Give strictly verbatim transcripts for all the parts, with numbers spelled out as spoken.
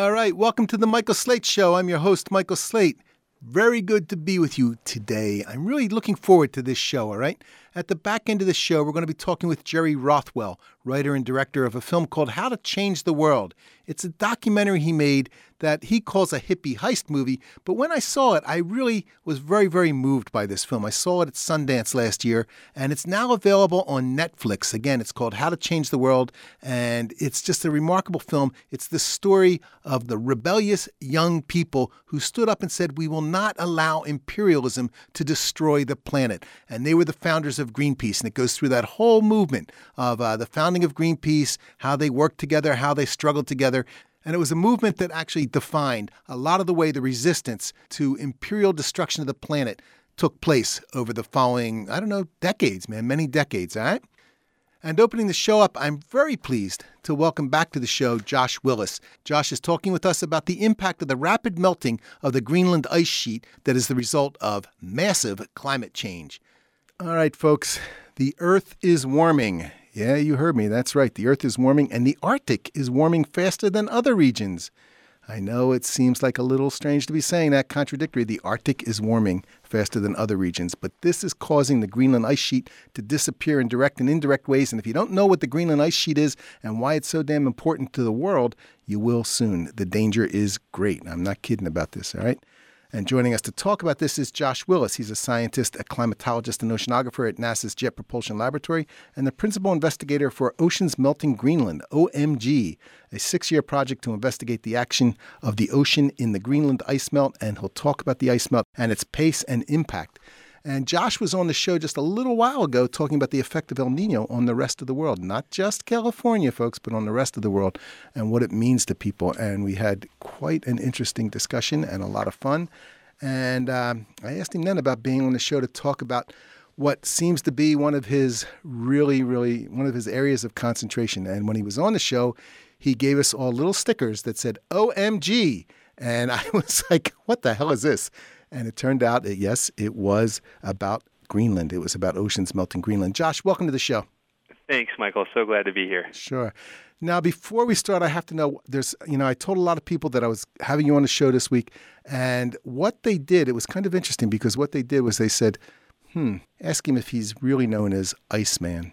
All right, welcome to the Michael Slate Show. I'm your host, Michael Slate. Very good to be with you today. I'm really looking forward to this show, all right? At the back end of the show, we're going to be talking with Jerry Rothwell, writer and director of a film called How to Change the World. It's a documentary he made that he calls a hippie heist movie, but when I saw it, I really was very, very moved by this film. I saw it at Sundance last year, and it's now available on Netflix. Again, it's called How to Change the World, and it's just a remarkable film. It's the story of the rebellious young people who stood up and said, we will not allow imperialism to destroy the planet. And they were the founders of Greenpeace, and it goes through that whole movement of uh, the founding of Greenpeace, how they worked together, how they struggled together. And it was a movement that actually defined a lot of the way the resistance to imperial destruction of the planet took place over the following, I don't know, decades, man, many decades, all right? And opening the show up, I'm very pleased to welcome back to the show Josh Willis. Josh is talking with us about the impact of the rapid melting of the Greenland ice sheet that is the result of massive climate change. All right, folks, the Earth is warming. Yeah, you heard me. That's right. The Earth is warming, and the Arctic is warming faster than other regions. I know it seems like a little strange to be saying that, contradictory. The Arctic is warming faster than other regions, but this is causing the Greenland ice sheet to disappear in direct and indirect ways. And if you don't know what the Greenland ice sheet is and why it's so damn important to the world, you will soon. The danger is great. I'm not kidding about this, all right? And joining us to talk about this is Josh Willis. He's a scientist, a climatologist, and oceanographer at NASA's Jet Propulsion Laboratory, and the principal investigator for Oceans Melting Greenland, O M G, a six-year project to investigate the action of the ocean in the Greenland ice melt. And he'll talk about the ice melt and its pace and impact. And Josh was on the show just a little while ago talking about the effect of El Nino on the rest of the world, not just California, folks, but on the rest of the world and what it means to people. And we had quite an interesting discussion and a lot of fun. And um, I asked him then about being on the show to talk about what seems to be one of his really, really, one of his areas of concentration. And when he was on the show, he gave us all little stickers that said O M G. And I was like, what the hell is this? And it turned out that, yes, it was about Greenland. It was about oceans melting Greenland. Josh, welcome to the show. Thanks, Michael. So glad to be here. Sure. Now, before we start, I have to know, there's, you know, I told a lot of people that I was having you on the show this week, and what they did, it was kind of interesting because what they did was they said, hmm, ask him if he's really known as Iceman.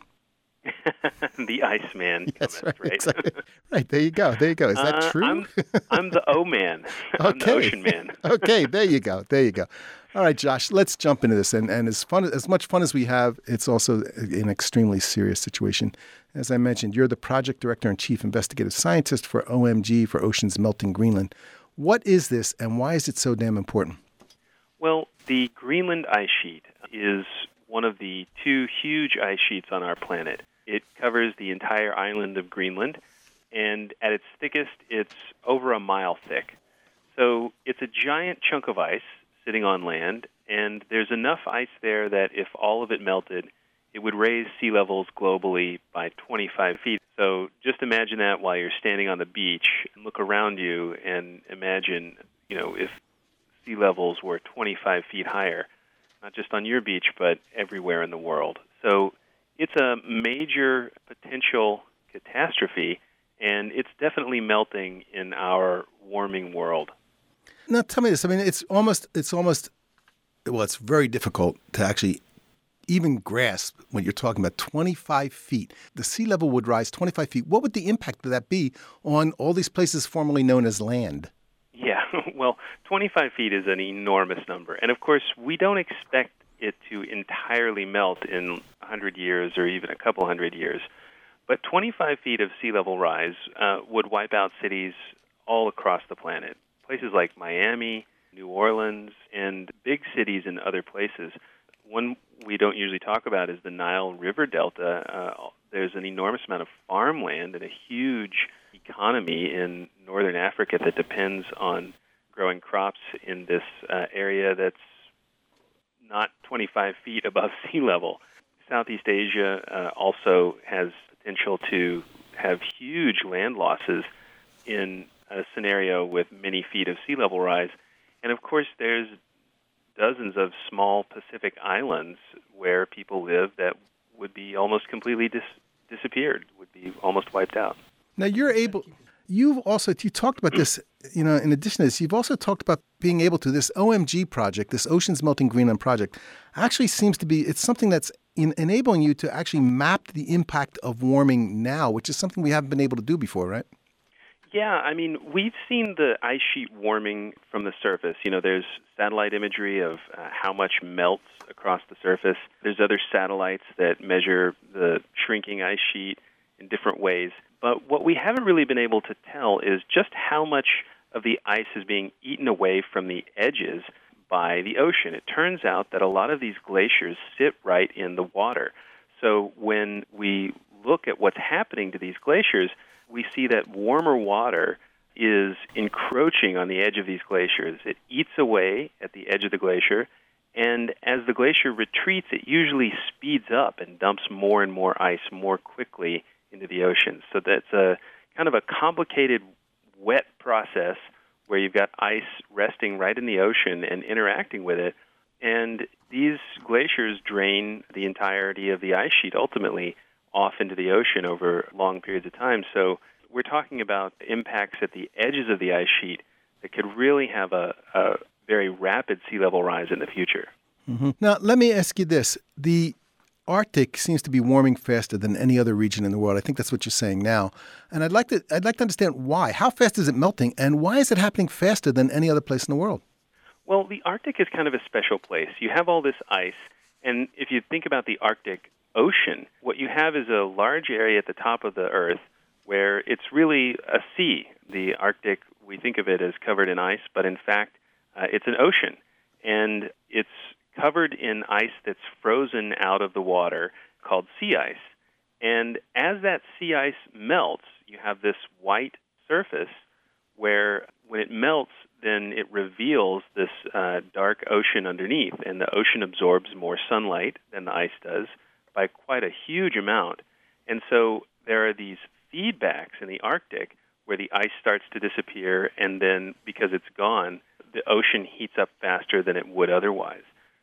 The Iceman. Yes, right, right. Exactly. Right, there you go. There you go. Is that uh, true? I'm, I'm the O-Man. Okay. I'm the Ocean Man. Okay, there you go. There you go. All right, Josh, let's jump into this. And, and as fun as much fun as we have, it's also an extremely serious situation. As I mentioned, you're the project director and chief investigative scientist for O M G, for Oceans Melting Greenland. What is this, and why is it so damn important? Well, the Greenland ice sheet is one of the two huge ice sheets on our planet. It covers the entire island of Greenland, and at its thickest, it's over a mile thick. So it's a giant chunk of ice sitting on land, and there's enough ice there that if all of it melted, it would raise sea levels globally by twenty-five feet. So just imagine that while you're standing on the beach and look around you and imagine, you know, if sea levels were twenty-five feet higher, not just on your beach, but everywhere in the world. So it's a major potential catastrophe, and it's definitely melting in our warming world. Now, tell me this. I mean, it's almost, it's almost, well, it's very difficult to actually even grasp when you're talking about twenty-five feet. The sea level would rise twenty-five feet. What would the impact of that be on all these places formerly known as land? Yeah, well, twenty-five feet is an enormous number. And, of course, we don't expect it to entirely melt in one hundred years or even a couple hundred years. But twenty-five feet of sea level rise uh, would wipe out cities all across the planet. Places like Miami, New Orleans, and big cities in other places. One we don't usually talk about is the Nile River Delta. Uh, there's an enormous amount of farmland and a huge economy in northern Africa that depends on growing crops in this uh, area that's not twenty-five feet above sea level. Southeast Asia uh, also has potential to have huge land losses in a scenario with many feet of sea level rise. And of course, there's dozens of small Pacific islands where people live that would be almost completely dis- disappeared, would be almost wiped out. Now, you're able You've also, you talked about this, you know, in addition to this, you've also talked about being able to, this O M G project, this Oceans Melting Greenland project, actually seems to be, it's something that's in, enabling you to actually map the impact of warming now, which is something we haven't been able to do before, right? Yeah, I mean, we've seen the ice sheet warming from the surface. You know, there's satellite imagery of uh, how much melts across the surface. There's other satellites that measure the shrinking ice sheet in different ways. But what we haven't really been able to tell is just how much of the ice is being eaten away from the edges by the ocean. It turns out that a lot of these glaciers sit right in the water. So when we look at what's happening to these glaciers, we see that warmer water is encroaching on the edge of these glaciers. It eats away at the edge of the glacier, and as the glacier retreats, it usually speeds up and dumps more and more ice more quickly into the ocean. So that's a kind of a complicated wet process where you've got ice resting right in the ocean and interacting with it. And these glaciers drain the entirety of the ice sheet ultimately off into the ocean over long periods of time. So we're talking about impacts at the edges of the ice sheet that could really have a, a very rapid sea level rise in the future. Mm-hmm. Now, let me ask you this. The Arctic seems to be warming faster than any other region in the world. I think that's what you're saying now. And I'd like to I'd like to understand why. How fast is it melting, and why is it happening faster than any other place in the world? Well, the Arctic is kind of a special place. You have all this ice, and if you think about the Arctic Ocean, what you have is a large area at the top of the Earth where it's really a sea. The Arctic, we think of it as covered in ice, but in fact, uh, it's an ocean. And it's covered in ice that's frozen out of the water called sea ice. And as that sea ice melts, you have this white surface where when it melts, then it reveals this uh, dark ocean underneath, and the ocean absorbs more sunlight than the ice does by quite a huge amount. And so there are these feedbacks in the Arctic where the ice starts to disappear, and then because it's gone, the ocean heats up faster than it would otherwise.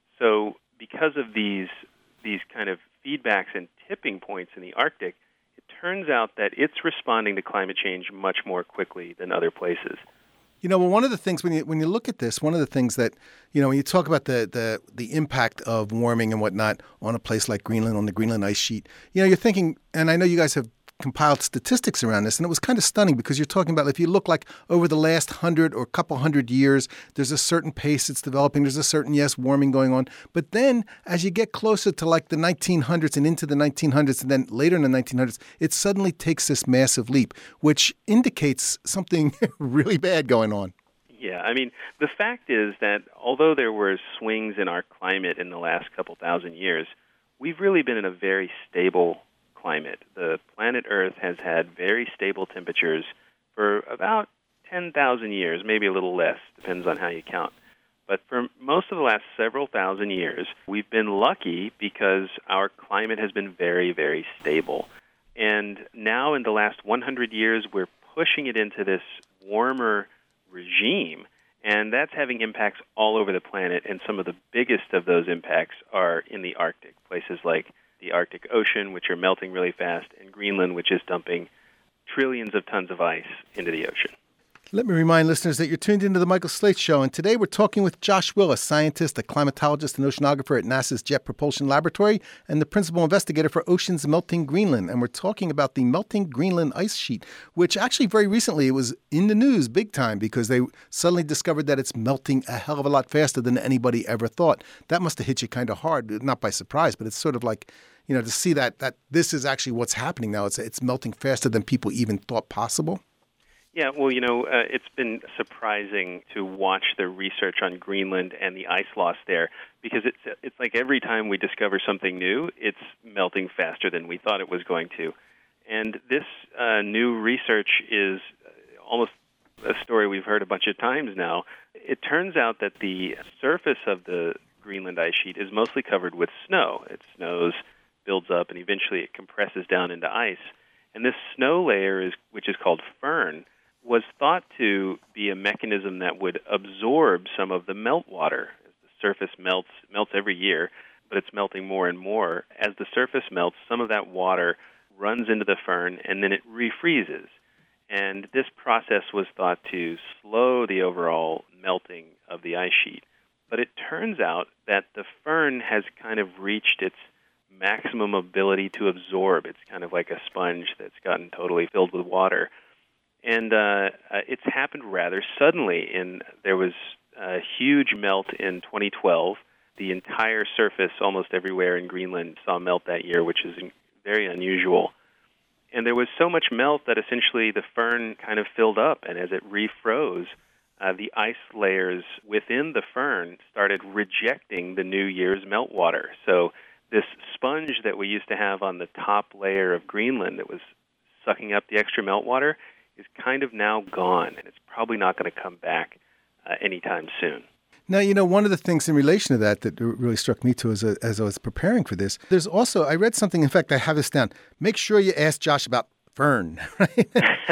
So because of these these kind of feedbacks and tipping points in the Arctic, it turns out that it's responding to climate change much more quickly than other places. You know, well, one of the things when you when you look at this, one of the things that, you know, when you talk about the, the, the impact of warming and whatnot on a place like Greenland, on the Greenland ice sheet, you know, you're thinking, and I know you guys have compiled statistics around this, and it was kind of stunning because you're talking about if you look like over the last hundred or couple hundred years, there's a certain pace it's developing, there's a certain, yes, warming going on. But then as you get closer to like the nineteen hundreds and into the nineteen hundreds and then later in the nineteen hundreds, it suddenly takes this massive leap, which indicates something really bad going on. Yeah, I mean, the fact is that although there were swings in our climate in the last couple thousand years, we've really been in a very stable climate. The planet Earth has had very stable temperatures for about ten thousand years, maybe a little less, depends on how you count. But for most of the last several thousand years, we've been lucky because our climate has been very, very stable. And now in the last one hundred years, we're pushing it into this warmer regime, and that's having impacts all over the planet, and some of the biggest of those impacts are in the Arctic, places like the Arctic Ocean, which are melting really fast, and Greenland, which is dumping trillions of tons of ice into the ocean. Let me remind listeners that you're tuned into The Michael Slate Show, and today we're talking with Josh Willis, scientist, a climatologist and oceanographer at NASA's Jet Propulsion Laboratory, and the principal investigator for Oceans Melting Greenland. And we're talking about the melting Greenland ice sheet, which actually very recently it was in the news big time because they suddenly discovered that it's melting a hell of a lot faster than anybody ever thought. That must have hit you kind of hard, not by surprise, but it's sort of like, you know, to see that that this is actually what's happening now. It's it's melting faster than people even thought possible. Yeah, well, you know, uh, it's been surprising to watch the research on Greenland and the ice loss there because it's it's like every time we discover something new, it's melting faster than we thought it was going to. And this uh, new research is almost a story we've heard a bunch of times now. It turns out that the surface of the Greenland ice sheet is mostly covered with snow. It snows, builds up, and eventually it compresses down into ice. And this snow layer, is which is called firn, was thought to be a mechanism that would absorb some of the meltwater. As the surface melts, melts every year, but it's melting more and more. As the surface melts, some of that water runs into the firn, and then it refreezes. And this process was thought to slow the overall melting of the ice sheet. But it turns out that the firn has kind of reached its maximum ability to absorb. It's kind of like a sponge that's gotten totally filled with water. And uh, uh, it's happened rather suddenly. In, there was a huge melt in twenty twelve. The entire surface, almost everywhere in Greenland, saw melt that year, which is very unusual. And there was so much melt that essentially the firn kind of filled up, and as it refroze, uh, the ice layers within the firn started rejecting the new year's meltwater. So this sponge that we used to have on the top layer of Greenland that was sucking up the extra meltwater is kind of now gone, and it's probably not going to come back uh, anytime soon. Now, you know, one of the things in relation to that that really struck me too as, a, as I was preparing for this, there's also, I read something, in fact, I have this down, make sure you ask Josh about firn, right?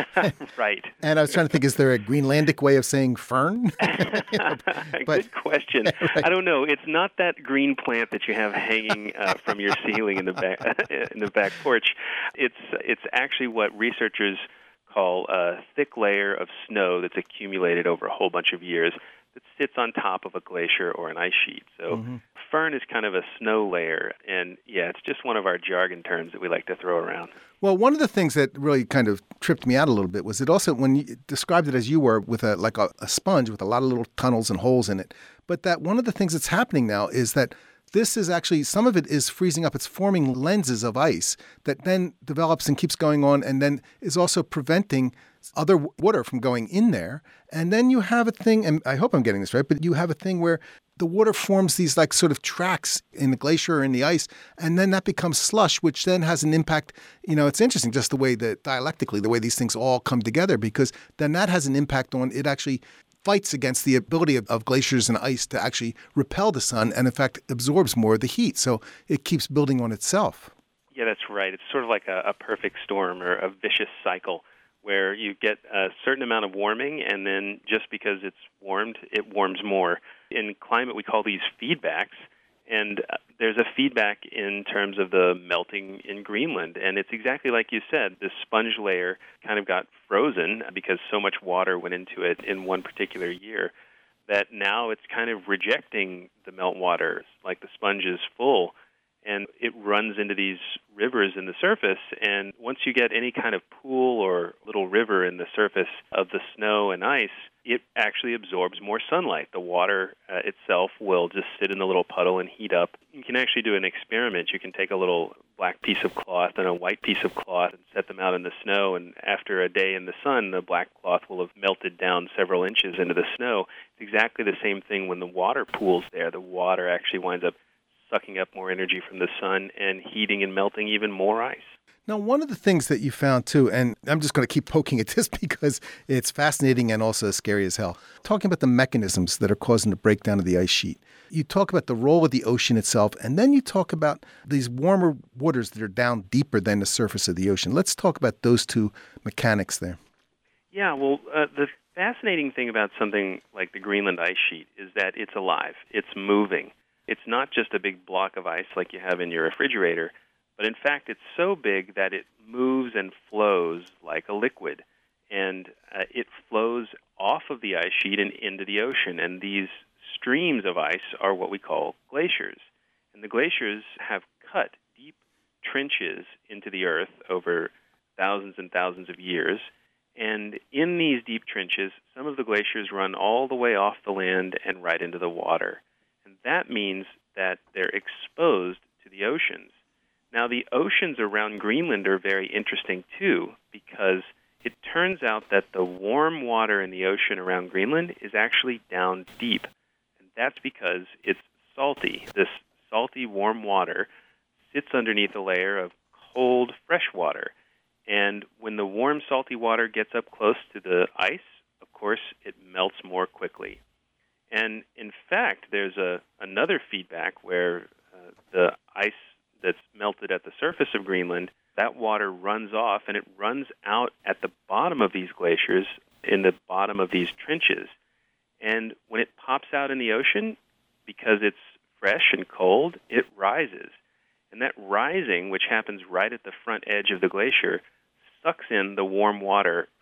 Right. And I was trying to think, is there a Greenlandic way of saying fern? You know, but, Good question. Right. I don't know. It's not that green plant that you have hanging uh, from your ceiling in the back in the back porch. It's it's actually what researchers call a thick layer of snow that's accumulated over a whole bunch of years that sits on top of a glacier or an ice sheet. So mm-hmm. Firn is kind of a snow layer, and yeah, it's just one of our jargon terms that we like to throw around. Well, one of the things that really kind of tripped me out a little bit was it also, when you described it as you were, with a like a, a sponge with a lot of little tunnels and holes in it, but that one of the things that's happening now is that this is actually, some of it is freezing up. It's forming lenses of ice that then develops and keeps going on, and then is also preventing other water from going in there. And then you have a thing, and I hope I'm getting this right, but you have a thing where the water forms these like sort of tracks in the glacier or in the ice, and then that becomes slush, which then has an impact. You know, it's interesting just the way that dialectically, the way these things all come together, because then that has an impact on, it actually fights against the ability of, of glaciers and ice to actually repel the sun, and in fact absorbs more of the heat. So it keeps building on itself. Yeah, that's right. It's sort of like a, a perfect storm or a vicious cycle where you get a certain amount of warming, and then just because it's warmed, it warms more. In climate, we call these feedbacks, and uh, there's a feedback in terms of the melting in Greenland, and it's exactly like you said. The sponge layer kind of got frozen because so much water went into it in one particular year that now it's kind of rejecting the meltwater, like the sponge is full, and it runs into these rivers in the surface. And once you get any kind of pool or little river in the surface of the snow and ice, it actually absorbs more sunlight. The water uh, itself will just sit in the little puddle and heat up. You can actually do an experiment. You can take a little black piece of cloth and a white piece of cloth and set them out in the snow, and after a day in the sun, the black cloth will have melted down several inches into the snow. It's exactly the same thing when the water pools there. The water actually winds up sucking up more energy from the sun and heating and melting even more ice. Now, one of the things that you found too, and I'm just going to keep poking at this because it's fascinating and also scary as hell, talking about the mechanisms that are causing the breakdown of the ice sheet. You talk about the role of the ocean itself, and then you talk about these warmer waters that are down deeper than the surface of the ocean. Let's talk about those two mechanics there. Yeah, well, uh, the fascinating thing about something like the Greenland ice sheet is that it's alive. It's moving. It's not just a big block of ice like you have in your refrigerator, but in fact it's so big that it moves and flows like a liquid. And uh, it flows off of the ice sheet and into the ocean. And these streams of ice are what we call glaciers. And the glaciers have cut deep trenches into the earth over thousands and thousands of years. And in these deep trenches, some of the glaciers run all the way off the land and right into the water. And that means that they're exposed to the oceans. Now, the oceans around Greenland are very interesting, too, because it turns out that the warm water in the ocean around Greenland is actually down deep. And that's because it's salty. This salty, warm water sits underneath a layer of cold, fresh water. And when the warm, salty water gets up close to the ice, of course, it melts more quickly. And in fact, there's a another feedback where uh, the ice that's melted at the surface of Greenland, that water runs off and it runs out at the bottom of these glaciers, in the bottom of these trenches. And when it pops out in the ocean, because it's fresh and cold, it rises. And that rising, which happens right at the front edge of the glacier, sucks in the warm water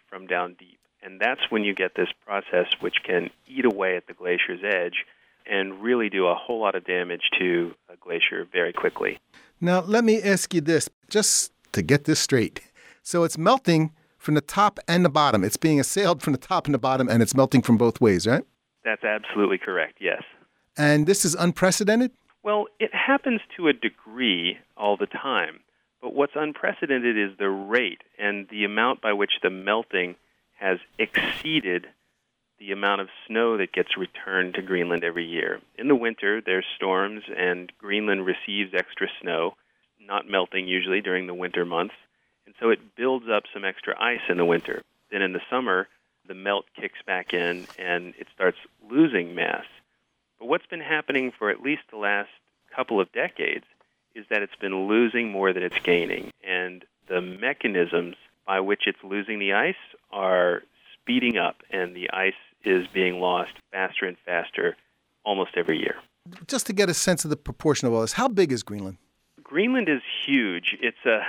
from down deep. And that's when you get this process which can eat away at the glacier's edge and really do a whole lot of damage to a glacier very quickly. Now, let me ask you this, just to get this straight. So it's melting from the top and the bottom. It's being assailed from the top and the bottom, and it's melting from both ways, right? That's absolutely correct, yes. And this is unprecedented? Well, it happens to a degree all the time. But what's unprecedented is the rate and the amount by which the melting has exceeded the amount of snow that gets returned to Greenland every year. In the winter, there's storms, and Greenland receives extra snow, not melting usually during the winter months. And so it builds up some extra ice in the winter. Then in the summer, the melt kicks back in, and it starts losing mass. But what's been happening for at least the last couple of decades is that it's been losing more than it's gaining. And the mechanisms by which it's losing the ice are speeding up, and the ice is being lost faster and faster almost every year. Just to get a sense of the proportion of all this, how big is Greenland? Greenland is huge. It's a,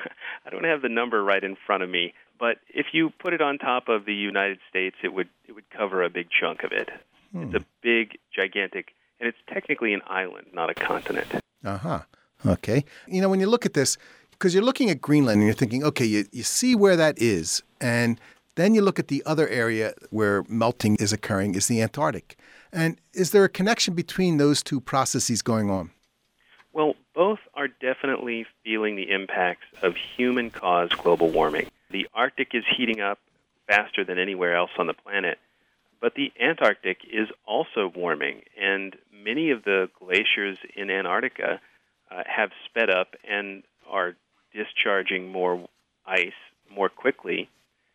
I don't have the number right in front of me, but if you put it on top of the United States, it would it would cover a big chunk of it. Hmm. It's a big, gigantic, and it's technically an island, not a continent. Uh-huh. Okay. You know, when you look at this, because you're looking at Greenland and you're thinking, okay, you, you see where that is, and then you look at the other area where melting is occurring is the Antarctic. And is there a connection between those two processes going on? Well, both are definitely feeling the impacts of human-caused global warming. The Arctic is heating up faster than anywhere else on the planet, but the Antarctic is also warming, and many of the glaciers in Antarctica uh, have sped up and are discharging more ice more quickly,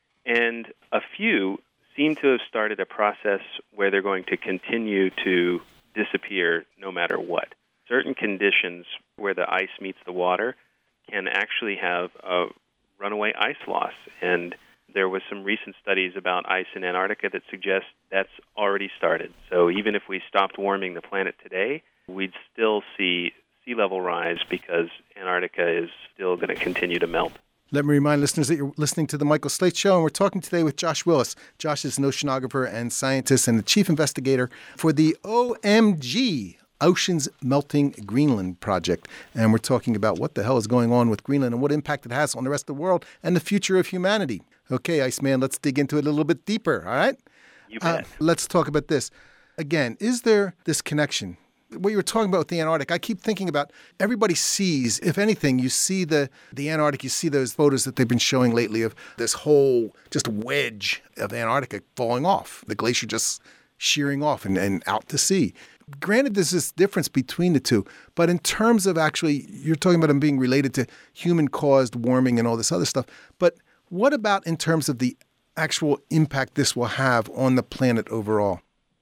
and a few seem to have started a process where they're going to continue to disappear no matter what. Certain conditions where the ice meets the water can actually have a runaway ice loss, and there was some recent studies about ice in Antarctica that suggest that's already started. So even if we stopped warming the planet today, we'd still see sea level rise because Antarctica is still going to continue to melt. Let me remind listeners that you're listening to The Michael Slate Show, and we're talking today with Josh Willis. Josh is an oceanographer and scientist and the chief investigator for the O M G, Oceans Melting Greenland Project. And we're talking about what the hell is going on with Greenland and what impact it has on the rest of the world and the future of humanity. Okay, Iceman, let's dig into it a little bit deeper, all right? You bet. Uh, let's talk about this. Again, is there this connection? What you were talking about with the Antarctic, I keep thinking about everybody sees, if anything, you see the, the Antarctic, you see those photos that they've been showing lately of this whole just wedge of Antarctica falling off, the glacier just shearing off and, and out to sea. Granted, there's this difference between the two, but in terms of actually, you're talking about them being related to human-caused warming and all this other stuff, but what about in terms of the actual impact this will have on the planet overall?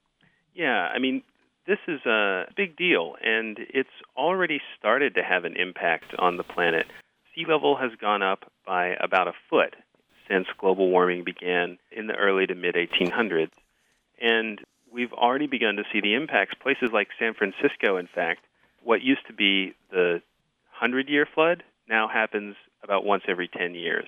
Yeah, I mean, this is a big deal, and it's already started to have an impact on the planet. Sea level has gone up by about a foot since global warming began in the early to mid eighteen hundreds. And we've already begun to see the impacts. Places like San Francisco, in fact, what used to be the hundred-year flood now happens about once every ten years.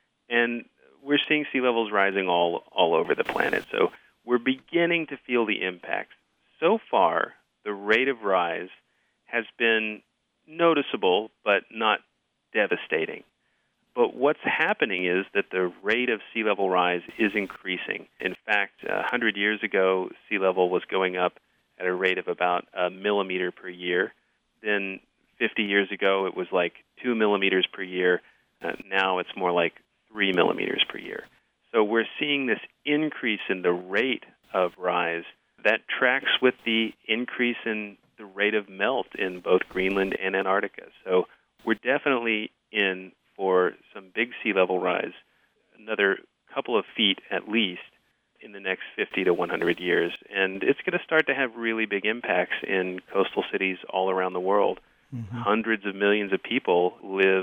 And we're seeing sea levels rising all, all over the planet. So we're beginning to feel the impacts. So far, the rate of rise has been noticeable, but not devastating. But what's happening is that the rate of sea level rise is increasing. In fact, one hundred years ago, sea level was going up at a rate of about a millimeter per year. Then fifty years ago, it was like two millimeters per year. Uh, now it's more like three millimeters per year. So we're seeing this increase in the rate of rise that tracks with the increase in the rate of melt in both Greenland and Antarctica. So we're definitely in for some big sea level rise, another couple of feet at least in the next fifty to one hundred years. And it's going to start to have really big impacts in coastal cities all around the world. Mm-hmm. Hundreds of millions of people live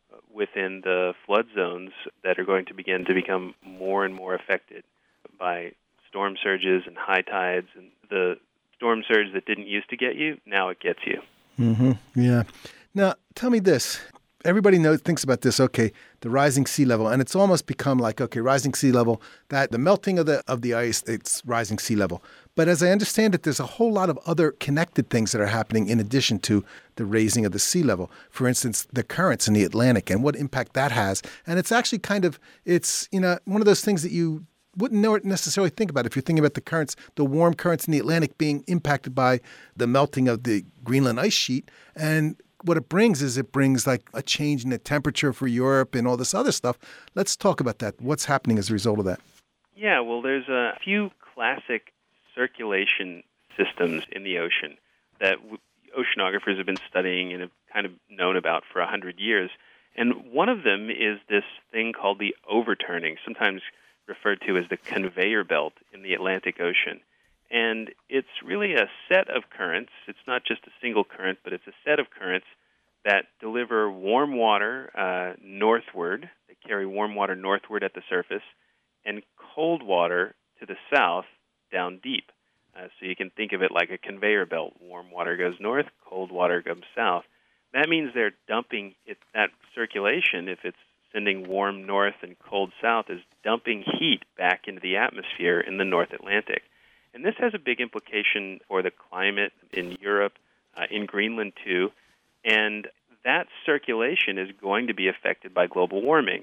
within the flood zones that are going to begin to become more and more affected by storm surges and high tides. And the storm surge that didn't used to get you, now it gets you. Mm-hmm. Yeah. Now, tell me this. everybody knows, thinks about this, okay, the rising sea level, and it's almost become like, okay, rising sea level, that the melting of the of the ice, it's rising sea level. But as I understand it, there's a whole lot of other connected things that are happening in addition to the raising of the sea level. For instance, the currents in the Atlantic and what impact that has. And it's actually kind of, it's, you know, one of those things that you wouldn't necessarily think about if you're thinking about the currents, the warm currents in the Atlantic being impacted by the melting of the Greenland ice sheet. And what it brings is it brings like a change in the temperature for Europe and all this other stuff. Let's talk about that. What's happening as a result of that? Yeah, well, there's a few classic circulation systems in the ocean that w- oceanographers have been studying and have kind of known about for one hundred years. And one of them is this thing called the overturning, sometimes referred to as the conveyor belt in the Atlantic Ocean. And it's really a set of currents. It's not just a single current, but it's a set of currents that deliver warm water uh, northward. They carry warm water northward at the surface and cold water to the south down deep. Uh, so you can think of it like a conveyor belt. Warm water goes north, cold water goes south. That means they're dumping it, that circulation, if it's sending warm north and cold south, is dumping heat back into the atmosphere in the North Atlantic. And this has a big implication for the climate in Europe, uh, in Greenland too. And that circulation is going to be affected by global warming.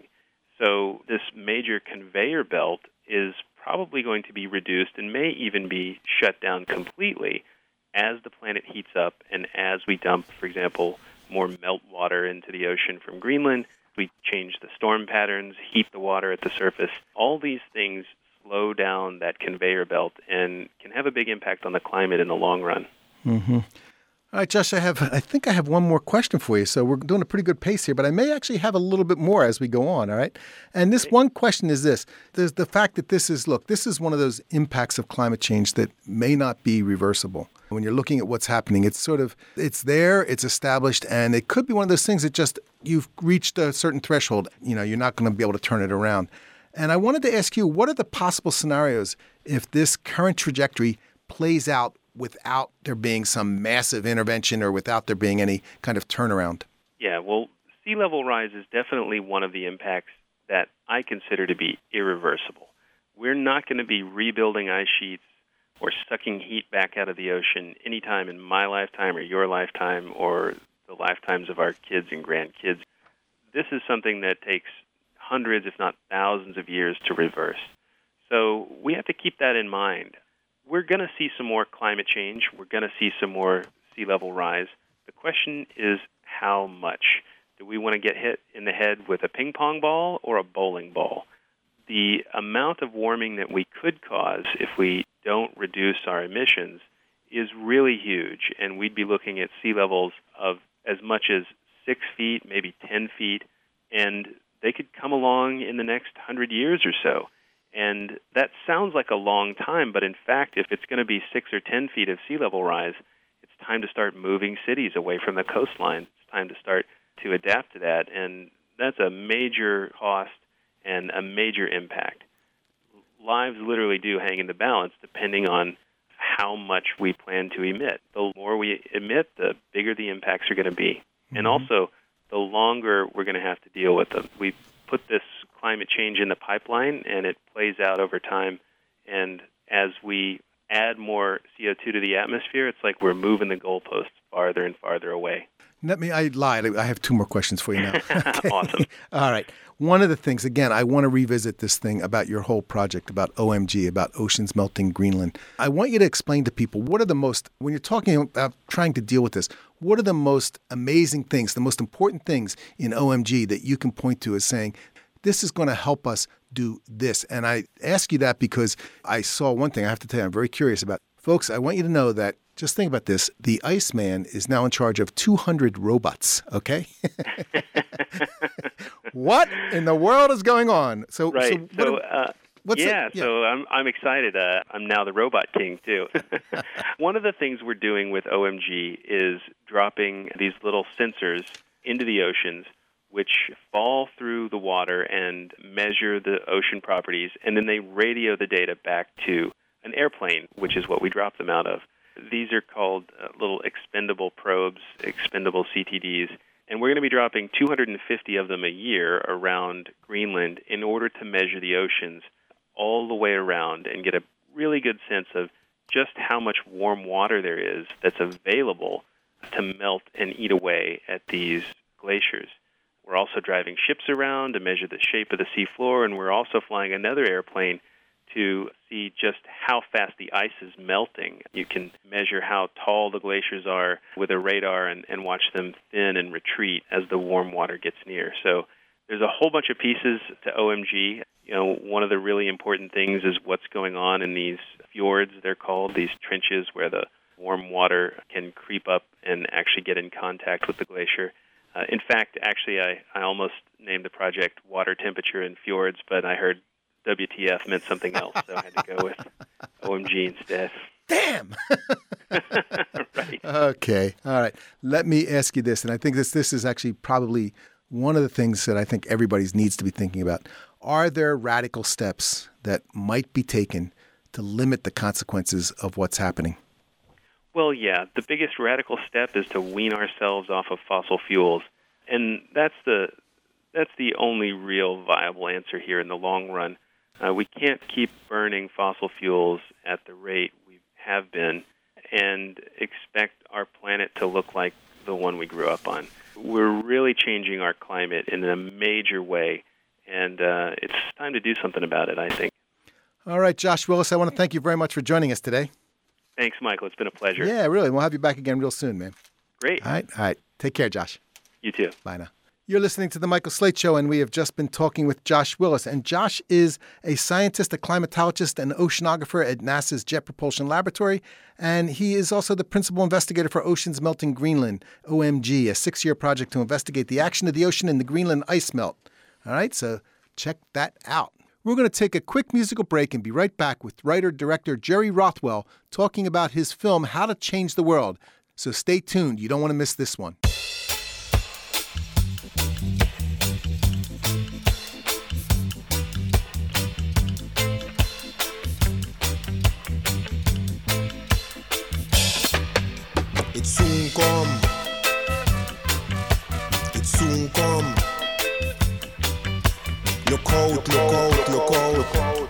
So this major conveyor belt is probably going to be reduced and may even be shut down completely as the planet heats up and as we dump, for example, more meltwater into the ocean from Greenland. We change the storm patterns, heat the water at the surface. All these things slow down that conveyor belt and can have a big impact on the climate in the long run. Mm-hmm. All right, Josh, I have, I think I have one more question for you. So we're doing a pretty good pace here, but I may actually have a little bit more as we go on, all right? And this one question is this. There's the fact that this is, look, this is one of those impacts of climate change that may not be reversible. When you're looking at what's happening, it's sort of, it's there, it's established, and it could be one of those things that just, you've reached a certain threshold. You know, you're not going to be able to turn it around. And I wanted to ask you, what are the possible scenarios if this current trajectory plays out without there being some massive intervention or without there being any kind of turnaround? Yeah, well, sea level rise is definitely one of the impacts that I consider to be irreversible. We're not going to be rebuilding ice sheets or sucking heat back out of the ocean anytime in my lifetime or your lifetime or the lifetimes of our kids and grandkids. This is something that takes hundreds, if not thousands of years to reverse. So we have to keep that in mind. We're going to see some more climate change. We're going to see some more sea level rise. The question is how much? Do we want to get hit in the head with a ping pong ball or a bowling ball? The amount of warming that we could cause if we don't reduce our emissions is really huge, and we'd be looking at sea levels of as much as six feet, maybe ten feet, and they could come along in the next hundred years or so. And that sounds like a long time, but in fact, if it's going to be six or ten feet of sea level rise, it's time to start moving cities away from the coastline. It's time to start to adapt to that, and that's a major cost and a major impact. Lives literally do hang in the balance depending on how much we plan to emit. The more we emit, the bigger the impacts are going to be. Mm-hmm. And also, the longer we're going to have to deal with them. We put this climate change in the pipeline, and it plays out over time. And as we add more C O two to the atmosphere, it's like we're moving the goalposts farther and farther away. Let me, I lied. I have two more questions for you now. Okay. Awesome. All right. One of the things, again, I want to revisit this thing about your whole project, about O M G, about oceans melting Greenland. I want you to explain to people, what are the most, when you're talking about trying to deal with this, what are the most amazing things, the most important things in O M G that you can point to as saying, this is going to help us do this? And I ask you that because I saw one thing I have to tell you I'm very curious about. Folks, I want you to know that, just think about this, the Iceman is now in charge of two hundred robots, okay? What in the world is going on? So, right. So, so uh, what's yeah, it? yeah, so I'm I'm excited. Uh, I'm now the robot king, too. One of the things we're doing with O M G is dropping these little sensors into the oceans which fall through the water and measure the ocean properties, and then they radio the data back to an airplane, which is what we drop them out of. These are called uh, little expendable probes, expendable C T Ds, And we're going to be dropping two hundred fifty of them a year around Greenland in order to measure the oceans all the way around and get a really good sense of just how much warm water there is that's available to melt and eat away at these glaciers. We're also driving ships around to measure the shape of the seafloor, and we're also flying another airplane to see just how fast the ice is melting. You can measure how tall the glaciers are with a radar and, and watch them thin and retreat as the warm water gets near. So there's a whole bunch of pieces to O M G. You know, one of the really important things is what's going on in these fjords, they're called, these trenches where the warm water can creep up and actually get in contact with the glacier. Uh, in fact, actually, I, I almost named the project Water Temperature in Fjords, but I heard W T F meant something else, so I had to go with O M G instead. Damn! Right. Okay. All right. Let me ask you this, and I think this this is actually probably one of the things that I think everybody needs to be thinking about. Are there radical steps that might be taken to limit the consequences of what's happening? Well, yeah. The biggest radical step is to wean ourselves off of fossil fuels, and that's the that's the only real viable answer here in the long run. Uh, we can't keep burning fossil fuels at the rate we have been and expect our planet to look like the one we grew up on. We're really changing our climate in a major way, and uh, it's time to do something about it, I think. All right, Josh Willis, I want to thank you very much for joining us today. Thanks, Michael. It's been a pleasure. Yeah, really. We'll have you back again real soon, man. Great. All right. All right. Take care, Josh. You too. Bye now. You're listening to The Michael Slate Show, and we have just been talking with Josh Willis. And Josh is a scientist, a climatologist, and oceanographer at NASA's Jet Propulsion Laboratory. And he is also the principal investigator for Oceans Melting Greenland, O M G, a six-year project to investigate the action of the ocean in the Greenland ice melt. All right, so check that out. We're going to take a quick musical break and be right back with writer-director Jerry Rothwell talking about his film, How to Change the World. So stay tuned. You don't want to miss this one. It soon come. It soon come. Look out, look out, look out.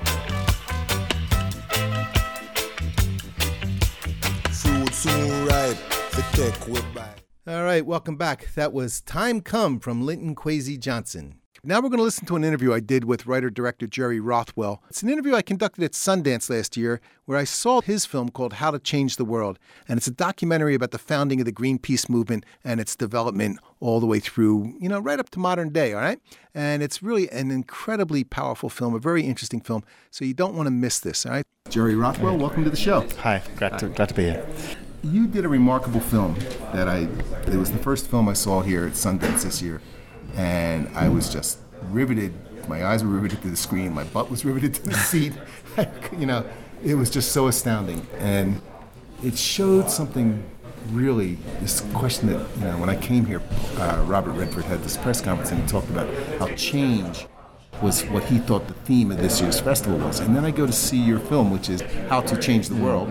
Fruit soon ripe, the tech will buy. All right, welcome back. That was Time Come from Linton Kwesi Johnson. Now we're going to listen to an interview I did with writer-director Jerry Rothwell. It's an interview I conducted at Sundance last year where I saw his film called How to Change the World. And it's a documentary about the founding of the Greenpeace movement and its development all the way through, you know, right up to modern day, all right? And it's really an incredibly powerful film, a very interesting film. So you don't want to miss this, all right? Jerry Rothwell, welcome to the show. Hi, glad to, glad to be here. You did a remarkable film that I, it was the first film I saw here at Sundance this year. And I was just riveted. My eyes were riveted to the screen. My butt was riveted to the seat. You know, it was just so astounding. And it showed something really, this question that, you know, when I came here, uh, Robert Redford had this press conference and he talked about how change was what he thought the theme of this year's festival was. And then I go to see your film, which is How to Change the World.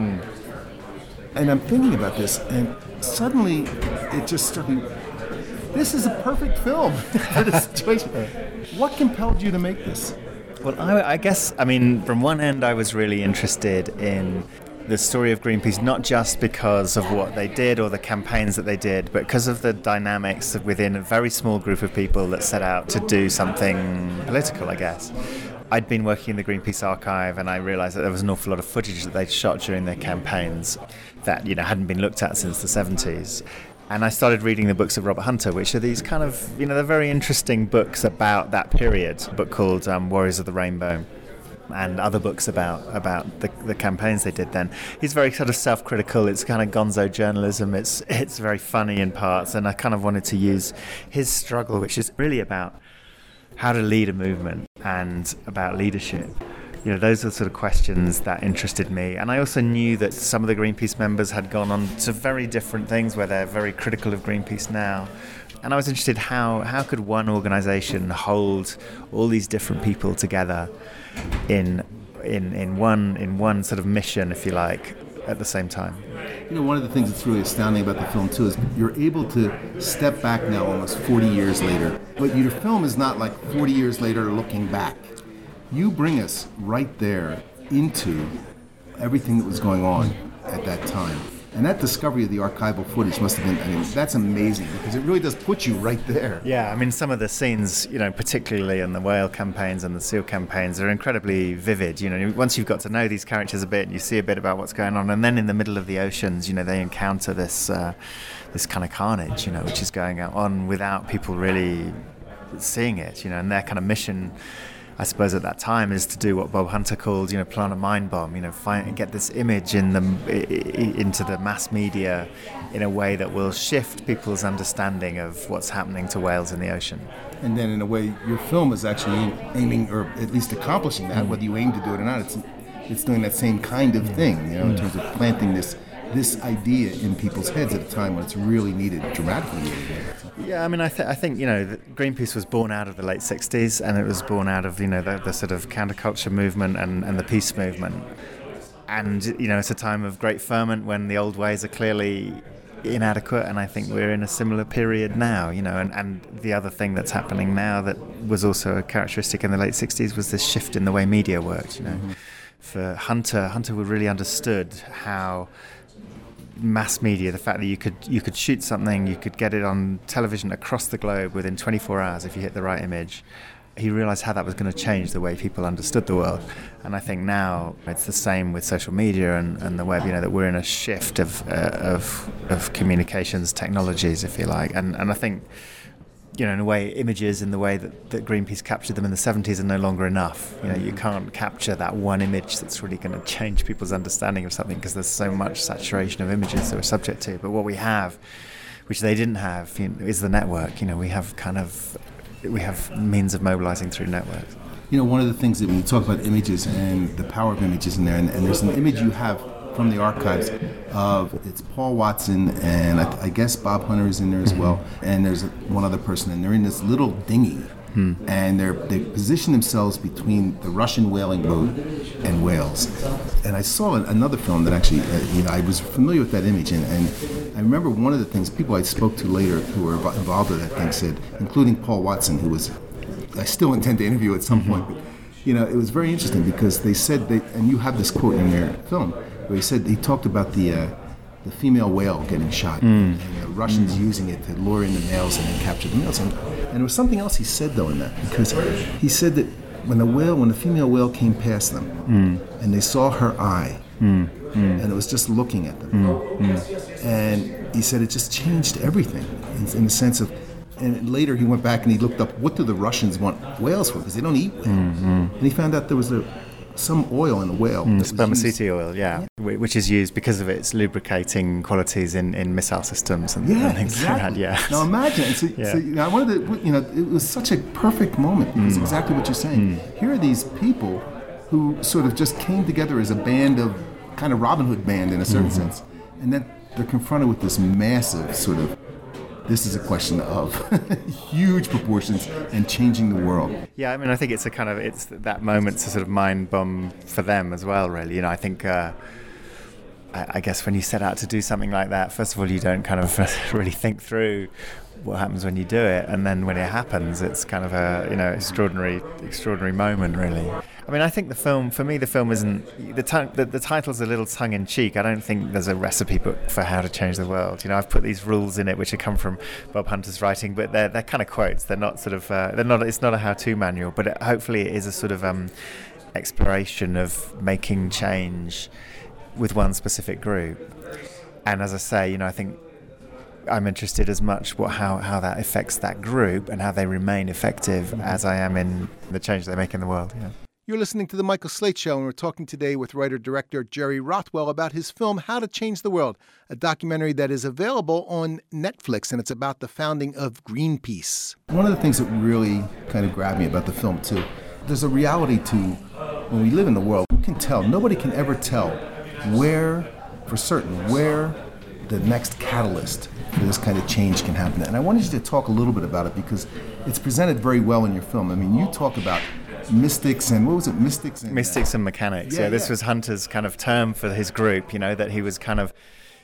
Mm-hmm. And I'm thinking about this, and suddenly it just struck me, this is a perfect film for this situation. What compelled you to make this? Well, I, I guess, I mean, from one end, I was really interested in the story of Greenpeace, not just because of what they did or the campaigns that they did, but because of the dynamics within a very small group of people that set out to do something political, I guess. I'd been working in the Greenpeace archive, and I realized that there was an awful lot of footage that they'd shot during their campaigns that, you know, hadn't been looked at since the seventies. And I started reading the books of Robert Hunter, which are these kind of, you know, they're very interesting books about that period. A book called um, Warriors of the Rainbow, and other books about about the, the campaigns they did then. He's very sort of self-critical. It's kind of gonzo journalism. It's it's very funny in parts, and I kind of wanted to use his struggle, which is really about how to lead a movement and about leadership. You know, those are the sort of questions that interested me. And I also knew that some of the Greenpeace members had gone on to very different things where they're very critical of Greenpeace now. And I was interested how how could one organization hold all these different people together in in in one in one sort of mission, if you like, at the same time. You know, one of the things that's really astounding about the film, too, is you're able to step back now almost forty years later. But your film is not like forty years later looking back. You bring us right there into everything that was going on at that time. And that discovery of the archival footage must have been, I mean, that's amazing because it really does put you right there. Yeah, I mean, some of the scenes, you know, particularly in the whale campaigns and the seal campaigns are incredibly vivid. You know, once you've got to know these characters a bit, you see a bit about what's going on. And then in the middle of the oceans, you know, they encounter this, uh, this kind of carnage, you know, which is going on without people really seeing it, you know, and their kind of mission, I suppose, at that time is to do what Bob Hunter called, you know, plant a mind bomb, you know, find, get this image in the, into the mass media in a way that will shift people's understanding of what's happening to whales in the ocean. And then in a way, your film is actually aiming, or at least accomplishing that, mm. whether you aim to do it or not, it's it's doing that same kind of thing, you know, in terms of planting this this idea in people's heads at a time when it's really needed, dramatically needed. Yeah, I mean, I, th- I think, you know, Greenpeace was born out of the late sixties, and it was born out of, you know, the, the sort of counterculture movement and, and the peace movement. And, you know, it's a time of great ferment when the old ways are clearly inadequate, and I think we're in a similar period now, you know, and, and the other thing that's happening now that was also a characteristic in the late sixties was this shift in the way media worked, you know. Mm-hmm. For Hunter, Hunter really understood how mass media, the fact that you could you could shoot something, you could get it on television across the globe within twenty-four hours if you hit the right image. He realized how that was going to change the way people understood the world. And I think now it's the same with social media and, and the web, you know, that we're in a shift of uh, of of communications technologies, if you like. And and I think, you know, in a way, images in the way that, that Greenpeace captured them in the seventies are no longer enough. You know, you can't capture that one image that's really going to change people's understanding of something because there's so much saturation of images that we're subject to. But what we have, which they didn't have, you know, is the network. You know, we have kind of, we have means of mobilizing through networks. You know, one of the things that when you talk about images and the power of images in there, and, and there's an image you have from the archives of, it's Paul Watson and I, I guess Bob Hunter is in there as mm-hmm. well, and there's one other person, and they're in this little dinghy, hmm. and they're they position themselves between the Russian whaling boat and whales. And I saw another film that actually, uh, you know, I was familiar with that image, and, and I remember one of the things people I spoke to later who were involved with that thing said, including Paul Watson, who was, I still intend to interview at some mm-hmm. point, but, you know, it was very interesting because they said, they, and you have this quote in their film, where he said he talked about the uh, the female whale getting shot, mm. and the Russians mm. using it to lure in the males and then capture the males. And, and there was something else he said though in that, because he said that when the whale, when the female whale came past them, mm. and they saw her eye, mm. Mm. and it was just looking at them, mm. Mm. and he said it just changed everything in, in the sense of. And later he went back and he looked up what do the Russians want whales for, because they don't eat whale, mm. and he found out there was a. some oil in the whale. Mm, spermaceti oil, yeah, yeah, which is used because of its lubricating qualities in, in missile systems and, yeah, and things exactly. like that. Yeah. Now imagine, so, yeah. so, you know, I wanted to, you know, it was such a perfect moment because mm. exactly what you're saying. Mm. Here are these people who sort of just came together as a band of, kind of Robin Hood band in a certain mm-hmm. sense, and then they're confronted with this massive sort of, this is a question of huge proportions and changing the world. Yeah, I mean, I think it's a kind of, it's that moment's a sort of mind bomb for them as well, really. You know, I think, uh, I, I guess when you set out to do something like that, first of all, you don't kind of really think through what happens when you do it, and then when it happens, it's kind of a, you know, extraordinary, extraordinary moment, really. I mean, I think the film, for me, the film isn't, the, t- the, the title's a little tongue-in-cheek. I don't think there's a recipe book for how to change the world. You know, I've put these rules in it, which have come from Bob Hunter's writing, but they're they're kind of quotes. They're not sort of, uh, they're not, it's not a how-to manual, but it, hopefully it is a sort of um, exploration of making change with one specific group. And as I say, you know, I think I'm interested as much what how, how that affects that group and how they remain effective as I am in the change they make in the world. Yeah. You're listening to The Michael Slate Show, and we're talking today with writer-director Jerry Rothwell about his film How to Change the World, a documentary that is available on Netflix, and it's about the founding of Greenpeace. One of the things that really kind of grabbed me about the film, too, there's a reality to when we live in the world, we can tell, nobody can ever tell where, for certain, where the next catalyst for this kind of change can happen. And I wanted you to talk a little bit about it because it's presented very well in your film. I mean, you talk about mystics and what was it mystics and mystics and mechanics. Yeah, yeah, this yeah. was Hunter's kind of term for his group, you know, that he was kind of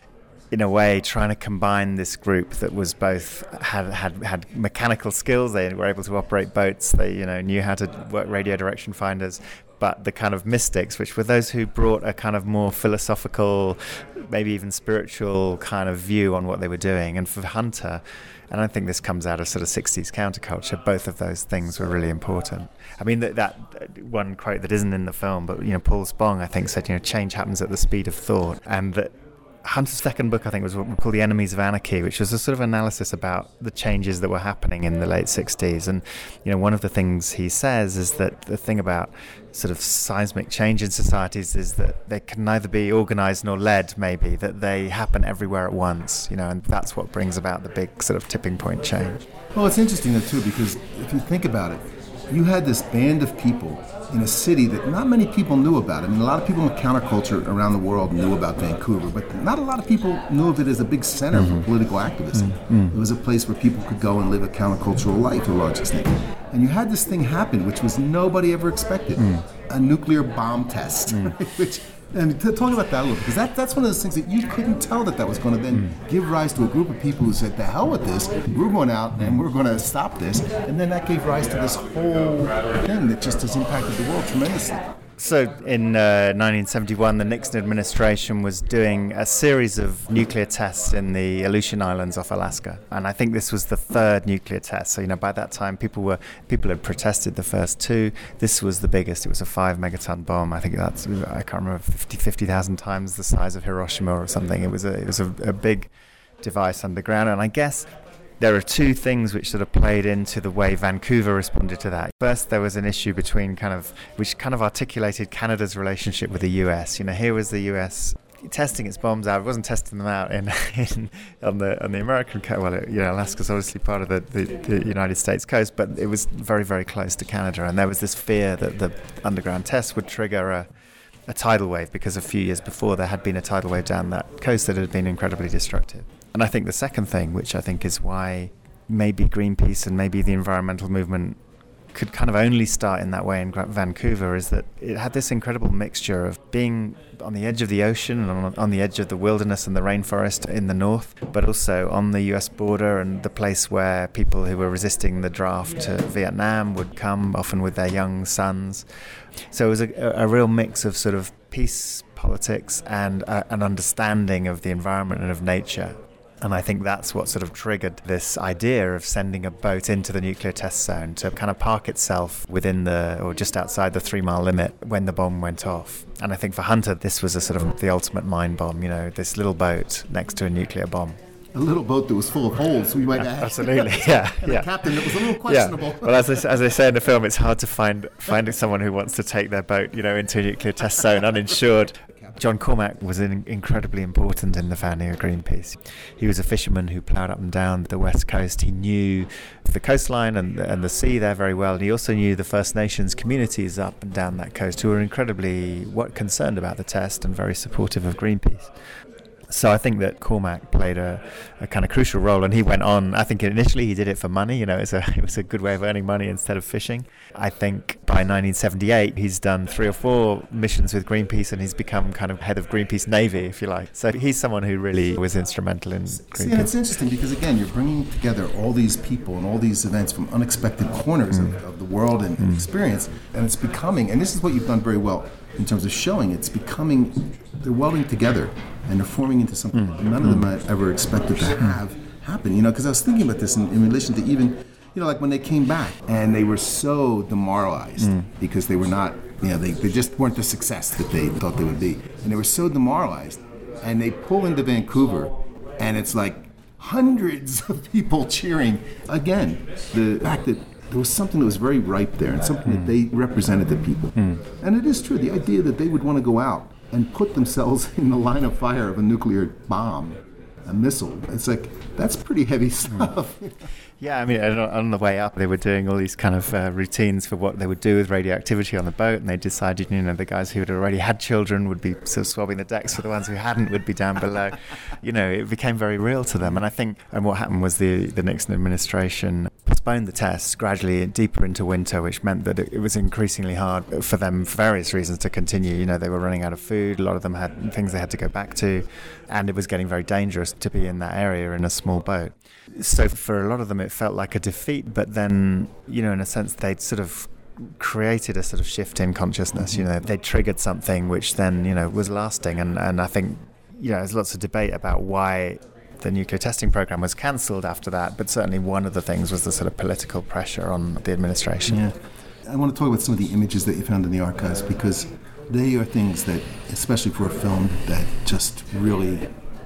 in a way, trying to combine this group that was both had had had mechanical skills. They were able to operate boats. They, you know, knew how to work radio direction finders. But the kind of mystics, which were those who brought a kind of more philosophical, maybe even spiritual kind of view on what they were doing. And for Hunter, and I think this comes out of sort of sixties counterculture, both of those things were really important. I mean, that, that one quote that isn't in the film, but, you know, Paul Spong, I think, said, you know, change happens at the speed of thought. And that Hunter's second book, I think, was what we call The Enemies of Anarchy, which was a sort of analysis about the changes that were happening in the late sixties. And, you know, one of the things he says is that the thing about sort of seismic change in societies is that they can neither be organized nor led, maybe, that they happen everywhere at once, you know, and that's what brings about the big sort of tipping point change. Well, it's interesting, though, too, because if you think about it, you had this band of people in a city that not many people knew about. I mean, a lot of people in counterculture around the world knew about Vancouver, but not a lot of people knew of it as a big center mm-hmm. for political activism. Mm-hmm. It was a place where people could go and live a countercultural life to a large extent. And you had this thing happen, which was nobody ever expected, mm. a nuclear bomb test, mm. right? which And to talk about that a little, because that, that's one of those things that you couldn't tell that that was going to then mm. give rise to a group of people who said, the hell with this, we're going out and we're going to stop this. And then that gave rise to this whole thing that just has impacted the world tremendously. So in uh, nineteen seventy-one, the Nixon administration was doing a series of nuclear tests in the Aleutian Islands off Alaska. And I think this was the third nuclear test. So, you know, by that time, people were people had protested the first two. This was the biggest. It was a five megaton bomb. I think that's, I can't remember, fifty thousand times the size of Hiroshima or something. It was a, it was a, a big device underground. And I guess there are two things which sort of played into the way Vancouver responded to that. First, there was an issue between kind of, which kind of articulated Canada's relationship with the U S. You know, here was the U S testing its bombs out. It wasn't testing them out in, in on the on the American coast. Well, you know, Alaska's obviously part of the, the, the United States coast, but it was very, very close to Canada. And there was this fear that the underground tests would trigger a, a tidal wave, because a few years before there had been a tidal wave down that coast that had been incredibly destructive. And I think the second thing, which I think is why maybe Greenpeace and maybe the environmental movement could kind of only start in that way in Vancouver, is that it had this incredible mixture of being on the edge of the ocean and on, on the edge of the wilderness and the rainforest in the north, but also on the U S border and the place where people who were resisting the draft to Vietnam would come, often with their young sons. So it was a, a real mix of sort of peace politics and uh, an understanding of the environment and of nature. And I think that's what sort of triggered this idea of sending a boat into the nuclear test zone to kind of park itself within the, or just outside the three mile limit when the bomb went off. And I think for Hunter, this was a sort of the ultimate mind bomb, you know, this little boat next to a nuclear bomb. A little boat that was full of holes, we might add. Absolutely, yeah. And yeah. a captain that was a little questionable. Yeah. Well, as I, as I say in the film, it's hard to find find someone who wants to take their boat, you know, into a nuclear test zone uninsured. John Cormack was in, incredibly important in the founding of Greenpeace. He was a fisherman who ploughed up and down the west coast. He knew the coastline and, and the sea there very well. And he also knew the First Nations communities up and down that coast who were incredibly what, concerned about the test and very supportive of Greenpeace. So I think that Cormack played a, a kind of crucial role, and he went on. I think initially he did it for money. You know, it was, a, it was a good way of earning money instead of fishing. I think by nineteen seventy-eight he's done three or four missions with Greenpeace, and he's become kind of head of Greenpeace Navy, if you like. So he's someone who really was instrumental in Greenpeace. See, it's interesting because, again, you're bringing together all these people and all these events from unexpected corners mm. of, of the world and, and mm. experience, and it's becoming, and this is what you've done very well in terms of showing, it's becoming, they're welding together and they're forming into something mm. that none of them had ever expected to have happen. You know, because I was thinking about this in, in relation to even, you know, like when they came back and they were so demoralized mm. because they were not, you know, they, they just weren't the success that they thought they would be. And they were so demoralized. And they pull into Vancouver and it's like hundreds of people cheering. Again, the fact that there was something that was very ripe there and something mm. that they represented the people. Mm. And it is true, the idea that they would want to go out and put themselves in the line of fire of a nuclear bomb, a missile, it's like, that's pretty heavy stuff. Mm. Yeah, I mean, on the way up, they were doing all these kind of uh, routines for what they would do with radioactivity on the boat, and they decided, you know, the guys who had already had children would be sort of swabbing the decks, for the ones who hadn't would be down below. You know, it became very real to them. And I think, and what happened was the, the Nixon administration postponed the tests gradually deeper into winter, which meant that it, it was increasingly hard for them for various reasons to continue. You know, they were running out of food. A lot of them had things they had to go back to, and it was getting very dangerous to be in that area in a small boat. So for a lot of them, it felt like a defeat. But then, you know, in a sense, they'd sort of created a sort of shift in consciousness. You know, they triggered something which then, you know, was lasting. And, and I think, you know, there's lots of debate about why the nuclear testing program was cancelled after that, but certainly one of the things was the sort of political pressure on the administration. Yeah. I want to talk about some of the images that you found in the archives, because they are things that, especially for a film, that just really,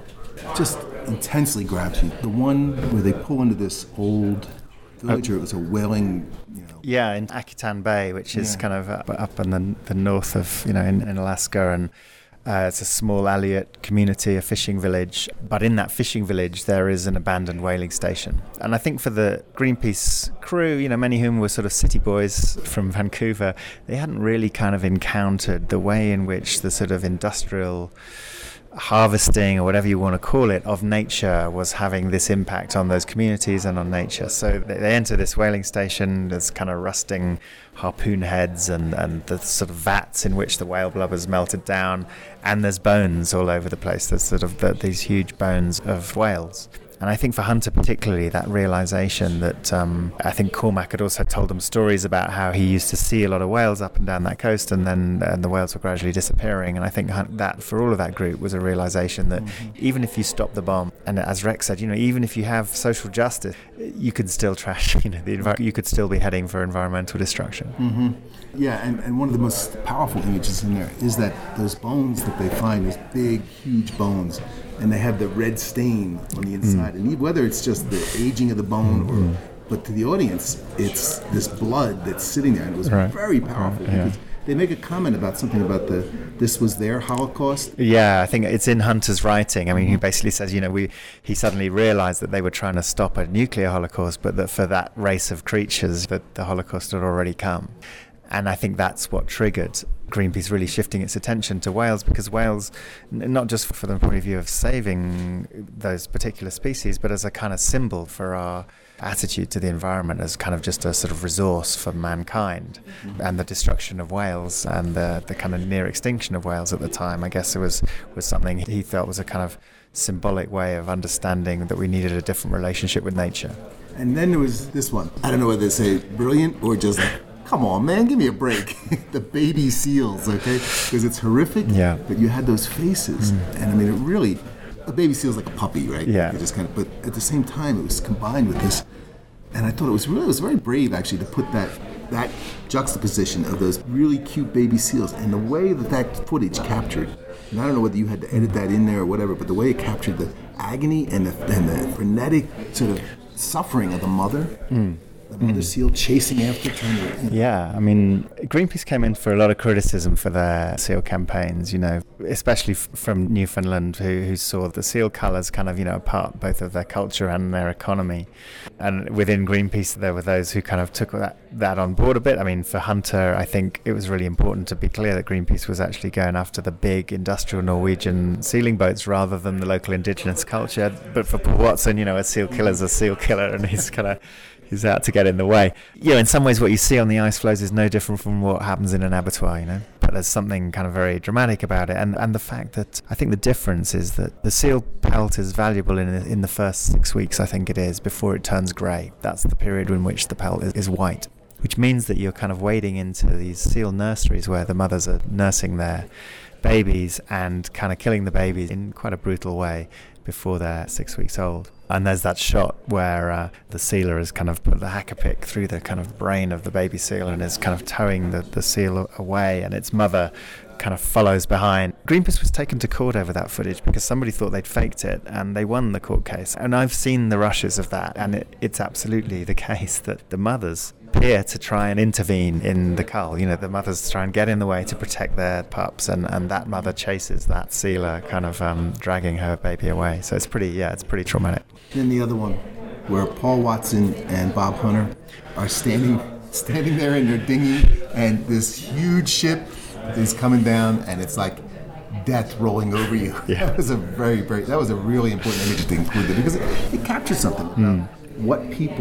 just intensely grabs you. The one where they pull into this old village, or it was a whaling, you know. Yeah, in Akitan Bay, which is yeah. kind of up, up in the, the north of, you know, in, in Alaska, and Uh, it's a small Aleut community, a fishing village. But in that fishing village, there is an abandoned whaling station. And I think for the Greenpeace crew, you know, many of whom were sort of city boys from Vancouver, they hadn't really kind of encountered the way in which the sort of industrial harvesting, or whatever you want to call it, of nature was having this impact on those communities and on nature. So they, they enter this whaling station, there's kind of rusting harpoon heads and, and the sort of vats in which the whale blubber's melted down, and there's bones all over the place. There's sort of the, these huge bones of whales. And I think for Hunter particularly, that realization that um, I think Cormac had also told them stories about how he used to see a lot of whales up and down that coast, and then and the whales were gradually disappearing. And I think that for all of that group was a realization that mm-hmm. even if you stop the bomb, and as Rex said, you know, even if you have social justice, you could still trash, you know, the envi- you could still be heading for environmental destruction. Mm-hmm. Yeah, and, and one of the most powerful images in there is that those bones that they find, those big, huge bones, and they have the red stain on the inside. Mm. And whether it's just the aging of the bone, mm-hmm. or, but to the audience, it's this blood that's sitting there. And it was right. very powerful. Right. Yeah. Because they make a comment about something about the, this was their Holocaust. Yeah, I think it's in Hunter's writing. I mean, he basically says, you know, we he suddenly realized that they were trying to stop a nuclear Holocaust, but that for that race of creatures, that the Holocaust had already come. And I think that's what triggered Greenpeace really shifting its attention to whales, because whales, n- not just from the point of view of saving those particular species, but as a kind of symbol for our attitude to the environment, as kind of just a sort of resource for mankind. Mm-hmm. And the destruction of whales and the, the kind of near extinction of whales at the time, I guess it was, was something he felt was a kind of symbolic way of understanding that we needed a different relationship with nature. And then there was this one. I don't know whether to say brilliant or just like, come on, man, give me a break. The baby seals, okay? Because it's horrific, yeah. but you had those faces. Mm. And I mean, it really, a baby seal's like a puppy, right? Yeah. You just kind of, but at the same time, it was combined with this. And I thought it was really, it was very brave, actually, to put that that juxtaposition of those really cute baby seals and the way that that footage captured. And I don't know whether you had to edit that in there or whatever, but the way it captured the agony and the, and the frenetic sort of suffering of the mother. Mm. The mother mm. seal chasing after, trying to... You know. Yeah, I mean, Greenpeace came in for a lot of criticism for their seal campaigns, you know, especially f- from Newfoundland, who, who saw the seal colours kind of, you know, part both of their culture and their economy. And within Greenpeace, there were those who kind of took that, that on board a bit. I mean, for Hunter, I think it was really important to be clear that Greenpeace was actually going after the big industrial Norwegian sealing boats rather than the local indigenous culture. But for Paul Watson, you know, a seal killer's a seal killer, and he's kind of... He's out to get in the way. You know, in some ways what you see on the ice floes is no different from what happens in an abattoir, you know. But there's something kind of very dramatic about it. And and the fact that, I think the difference is that the seal pelt is valuable in in the first six weeks, I think it is, before it turns grey. That's the period in which the pelt is, is white, which means that you're kind of wading into these seal nurseries where the mothers are nursing their babies and kind of killing the babies in quite a brutal way before they're six weeks old. And there's that shot where uh, the sealer has kind of put the hacker pick through the kind of brain of the baby seal and is kind of towing the, the seal away, and its mother kind of follows behind. Greenpeace was taken to court over that footage because somebody thought they'd faked it, and they won the court case. And I've seen the rushes of that, and it, it's absolutely the case that the mothers appear to try and intervene in the cull. You know, the mothers try and get in the way to protect their pups, and, and that mother chases that sealer, kind of um, dragging her baby away. So it's pretty, yeah, it's pretty traumatic. Then the other one, where Paul Watson and Bob Hunter are standing standing there in their dinghy, and this huge ship is coming down, and it's like death rolling over you. Yeah. That was a very, very, that was a really important image to include there, because it, it captured something about mm. what people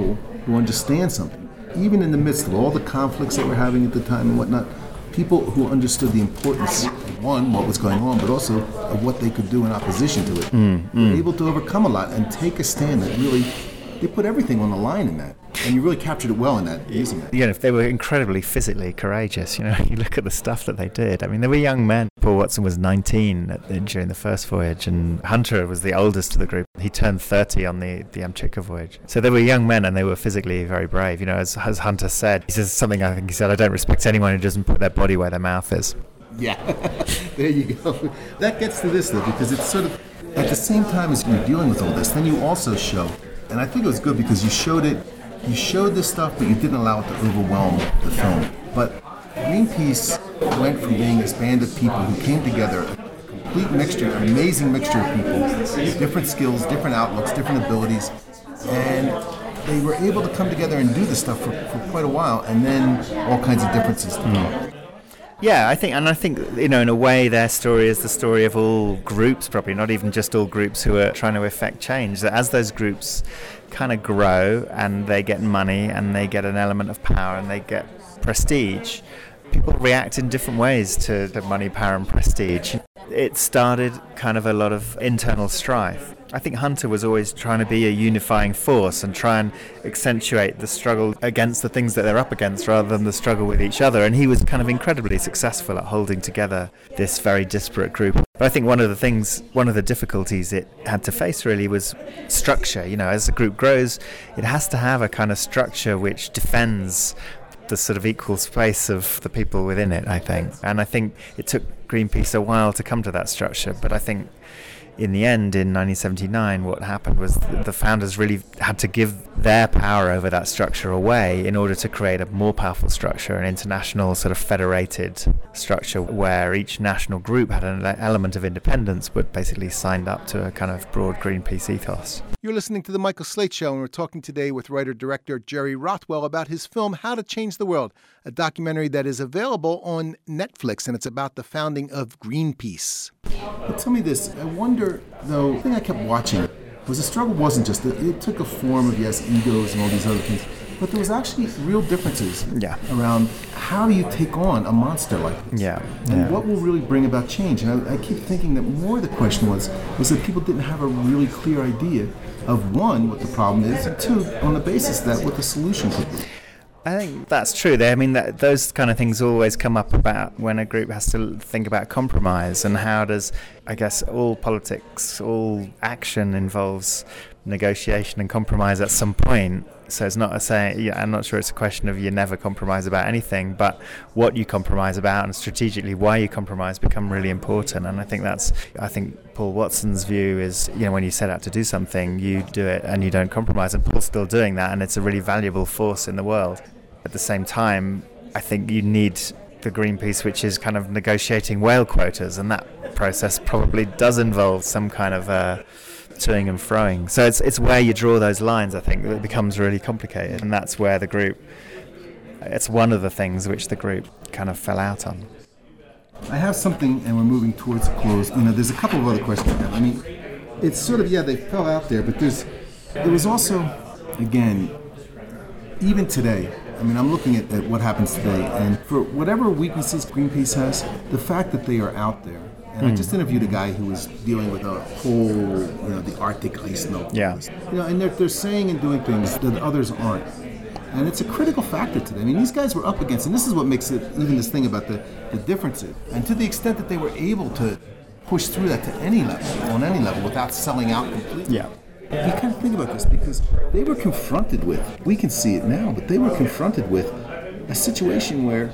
who understand something. Even in the midst of all the conflicts that we're having at the time and whatnot, people who understood the importance of, one, what was going on, but also of what they could do in opposition to it, mm, mm. were able to overcome a lot and take a stand that really, they put everything on the line in that. And you really captured it well in that, using that. You know, they were incredibly physically courageous. You know, you look at the stuff that they did. I mean, they were young men. Paul Watson was nineteen at the, during the first voyage, and Hunter was the oldest of the group. He turned thirty on the, the Amchitka voyage. So they were young men, and they were physically very brave. You know, as, as Hunter said, he says something, I think he said, I don't respect anyone who doesn't put their body where their mouth is. Yeah, there you go. That gets to this, though, because it's sort of, at the same time as you're dealing with all this, then you also show, and I think it was good because you showed it, you showed this stuff, but you didn't allow it to overwhelm the film. But Greenpeace went from being this band of people who came together, a complete mixture, an amazing mixture of people, different skills, different outlooks, different abilities, and they were able to come together and do this stuff for, for quite a while, and then all kinds of differences developed. Yeah, I think, and I think, you know, in a way, their story is the story of all groups, probably not even just all groups who are trying to effect change. That as those groups kind of grow and they get money and they get an element of power and they get prestige, people react in different ways to the money, power, and prestige. It started kind of a lot of internal strife. I think Hunter was always trying to be a unifying force and try and accentuate the struggle against the things that they're up against rather than the struggle with each other. And he was kind of incredibly successful at holding together this very disparate group. But I think one of the things, one of the difficulties it had to face really was structure. You know, as the group grows, it has to have a kind of structure which defends the sort of equal space of the people within it, I think. And I think it took Greenpeace a while to come to that structure, but I think in the end, in nineteen seventy-nine, what happened was the founders really had to give their power over that structure away in order to create a more powerful structure, an international sort of federated structure where each national group had an element of independence but basically signed up to a kind of broad Greenpeace ethos. You're listening to The Michael Slate Show, and we're talking today with writer-director Jerry Rothwell about his film How to Change the World, a documentary that is available on Netflix, and it's about the founding of Greenpeace. But tell me this, I wonder, though, the thing I kept watching was the struggle wasn't just, that it took a form of, yes, egos and all these other things, but there was actually real differences yeah. around how you take on a monster like this. Yeah. And yeah. what will really bring about change. And I, I keep thinking that more the question was, was that people didn't have a really clear idea of, one, what the problem is, and two, on the basis of that, what the solution could be. I think that's true. I mean, that, those kind of things always come up about when a group has to think about compromise and how does, I guess, all politics, all action involves negotiation and compromise at some point. So it's not a saying, yeah, I'm not sure it's a question of you never compromise about anything, but what you compromise about and strategically why you compromise become really important. And I think that's, I think Paul Watson's view is, you know, when you set out to do something, you do it and you don't compromise. And Paul's still doing that, and it's a really valuable force in the world. At the same time, I think you need the Greenpeace, which is kind of negotiating whale quotas, and that process probably does involve some kind of uh, toing and froing. So it's it's where you draw those lines, I think, that it becomes really complicated, and that's where the group, it's one of the things which the group kind of fell out on. I have something, and we're moving towards a close. You know, there's a couple of other questions I have. I mean, it's sort of, yeah, they fell out there, but there's, there was also, again, even today, I mean, I'm looking at, at what happens today, and for whatever weaknesses Greenpeace has, the fact that they are out there, and mm. I just interviewed a guy who was dealing with a whole, you know, the Arctic ice melt. Yeah. You know, and they're, they're saying and doing things that others aren't. And it's a critical factor today. I mean, these guys were up against, and this is what makes it, even this thing about the, the differences. And to the extent that they were able to push through that to any level, on any level, without selling out completely. Yeah. You kind of think about this because they were confronted with, we can see it now, but they were confronted with a situation where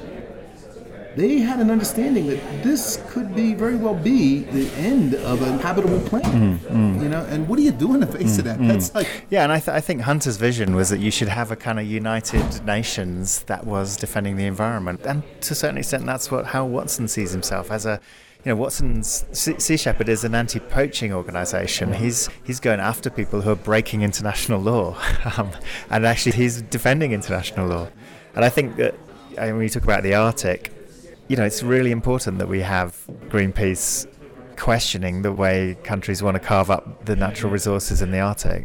they had an understanding that this could be very well be the end of a habitable planet. Mm, mm. You know, and what do you do in the face mm, of that? Mm. That's like, yeah, and I, th- I think Hunter's vision was that you should have a kind of United Nations that was defending the environment, and to a certain extent, that's what how Watson sees himself as a. You know, Watson's Sea Shepherd is an anti-poaching organisation. He's he's going after people who are breaking international law, um, and actually he's defending international law. And I think that I mean, when you talk about the Arctic, you know, it's really important that we have Greenpeace questioning the way countries want to carve up the natural resources in the Arctic.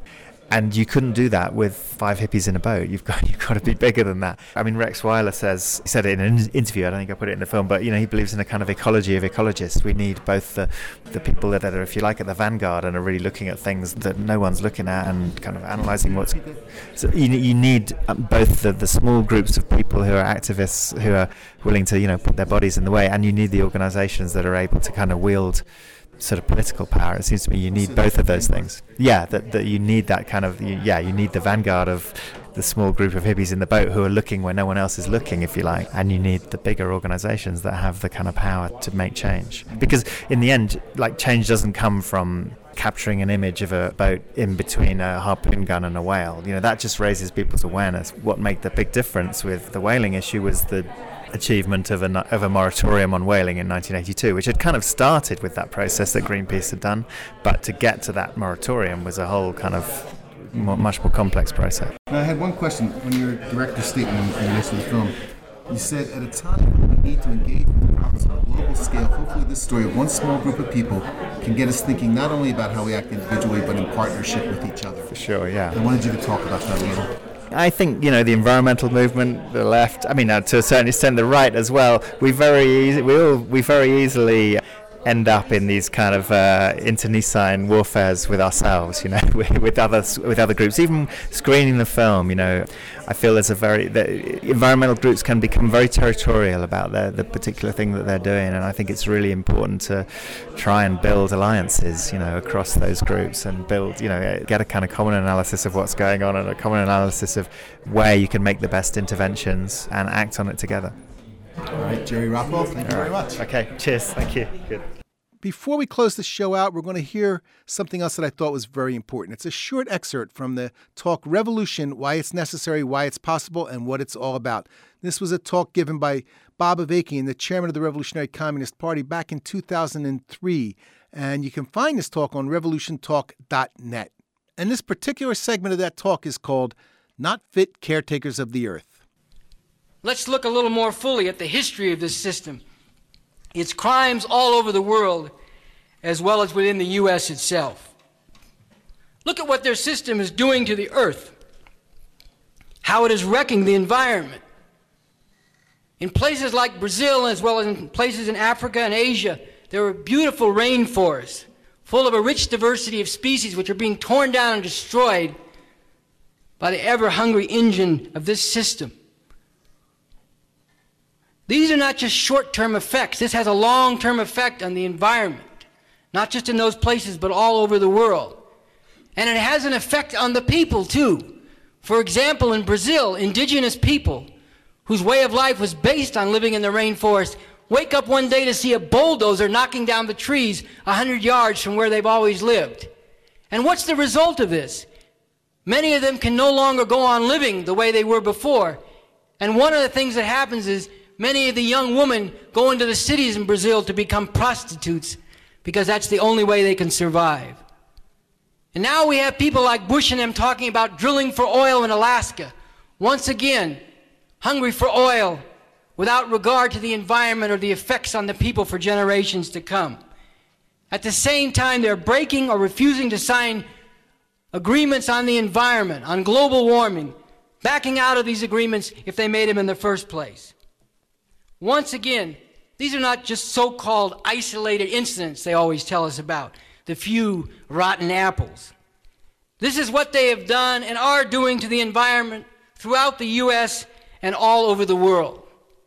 And you couldn't do that with five hippies in a boat. You've got you've got to be bigger than that. I mean, Rex Weiler says, he said it in an interview, I don't think I put it in the film, but, you know, he believes in a kind of ecology of ecologists. We need both the, the people that are, if you like, at the vanguard and are really looking at things that no one's looking at and kind of analysing what's... So you, you need both the, the small groups of people who are activists, who are willing to, you know, put their bodies in the way, and you need the organisations that are able to kind of wield sort of political power. It seems to me you need both of those things. Yeah, that, that you need that kind of, you, yeah, you need the vanguard of the small group of hippies in the boat who are looking where no one else is looking, if you like, and you need the bigger organisations that have the kind of power to make change. Because in the end, like, change doesn't come from capturing an image of a boat in between a harpoon gun and a whale. You know, that just raises people's awareness. What made the big difference with the whaling issue was the achievement of a, of a moratorium on whaling in nineteen eighty-two, which had kind of started with that process that Greenpeace had done, but to get to that moratorium was a whole kind of more, much more complex process. Now, I had one question. When your director's statement in relation to the film, you said, at a time when we need to engage with problems on a global scale, hopefully this story of one small group of people can get us thinking not only about how we act individually, but in partnership with each other. For sure, yeah. I wanted you to talk about that a little. I think, you know, the environmental movement, the left, I mean, uh, to a certain extent, the right as well. We very, easy, we all, we very easily end up in these kind of uh, internecine warfares with ourselves, you know, with, with other with other groups. Even screening the film, you know, I feel there's a very the environmental groups can become very territorial about the the particular thing that they're doing, and I think it's really important to try and build alliances, you know, across those groups and build, you know, get a kind of common analysis of what's going on and a common analysis of where you can make the best interventions and act on it together. All right, Jerry Rothwell, thank you very much. Okay, cheers. Thank you. Good. Before we close the show out, we're going to hear something else that I thought was very important. It's a short excerpt from the talk Revolution, Why It's Necessary, Why It's Possible, and What It's All About. This was a talk given by Bob Avakian, the chairman of the Revolutionary Communist Party, back in two thousand three. And you can find this talk on revolution talk dot net. And this particular segment of that talk is called Not Fit Caretakers of the Earth. Let's look a little more fully at the history of this system, its crimes all over the world, as well as within the U S itself. Look at what their system is doing to the earth, how it is wrecking the environment. In places like Brazil, as well as in places in Africa and Asia, there are beautiful rainforests full of a rich diversity of species which are being torn down and destroyed by the ever-hungry engine of this system. These are not just short-term effects. This has a long-term effect on the environment, not just in those places, but all over the world. And it has an effect on the people, too. For example, in Brazil, indigenous people, whose way of life was based on living in the rainforest, wake up one day to see a bulldozer knocking down the trees a hundred yards from where they've always lived. And what's the result of this? Many of them can no longer go on living the way they were before. And one of the things that happens is many of the young women go into the cities in Brazil to become prostitutes because that's the only way they can survive. And now we have people like Bush and them talking about drilling for oil in Alaska. Once again, hungry for oil without regard to the environment or the effects on the people for generations to come. At the same time, they're breaking or refusing to sign agreements on the environment, on global warming, backing out of these agreements if they made them in the first place. Once again, these are not just so-called isolated incidents they always tell us about, the few rotten apples. This is what they have done and are doing to the environment throughout the U S and all over the world.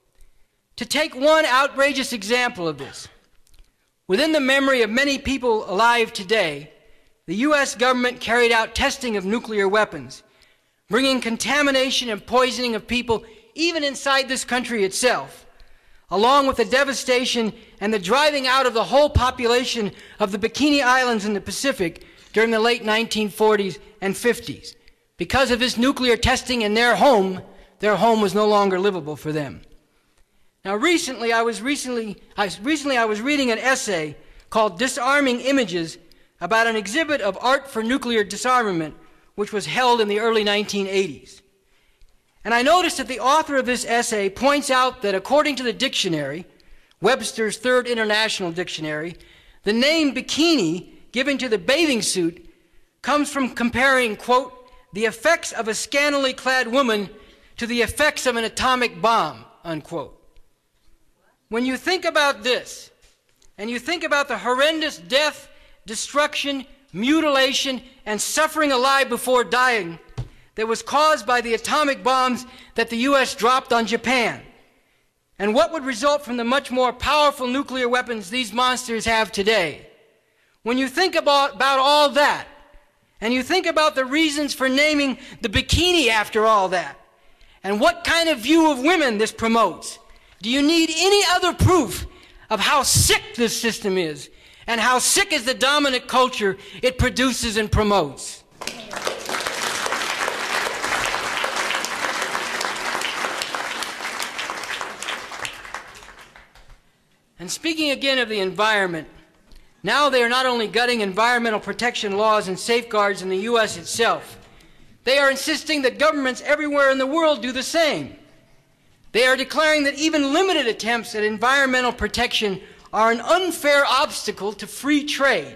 To take one outrageous example of this, within the memory of many people alive today, the U S government carried out testing of nuclear weapons, bringing contamination and poisoning of people even inside this country itself, along with the devastation and the driving out of the whole population of the Bikini Islands in the Pacific during the late nineteen forties and fifties. Because of this nuclear testing in their home, their home was no longer livable for them. Now recently I was recently I, recently I was reading an essay called Disarming Images about an exhibit of art for nuclear disarmament which was held in the early nineteen eighties. And I noticed that the author of this essay points out that according to the dictionary, Webster's Third International Dictionary, the name bikini given to the bathing suit comes from comparing, quote, the effects of a scantily clad woman to the effects of an atomic bomb, unquote. When you think about this, and you think about the horrendous death, destruction, mutilation, and suffering alive before dying that was caused by the atomic bombs that the U S dropped on Japan, and what would result from the much more powerful nuclear weapons these monsters have today. When you think about, about all that, and you think about the reasons for naming the bikini after all that, and what kind of view of women this promotes, do you need any other proof of how sick this system is, and how sick is the dominant culture it produces and promotes? And speaking again of the environment, now they are not only gutting environmental protection laws and safeguards in the U S itself, they are insisting that governments everywhere in the world do the same. They are declaring that even limited attempts at environmental protection are an unfair obstacle to free trade.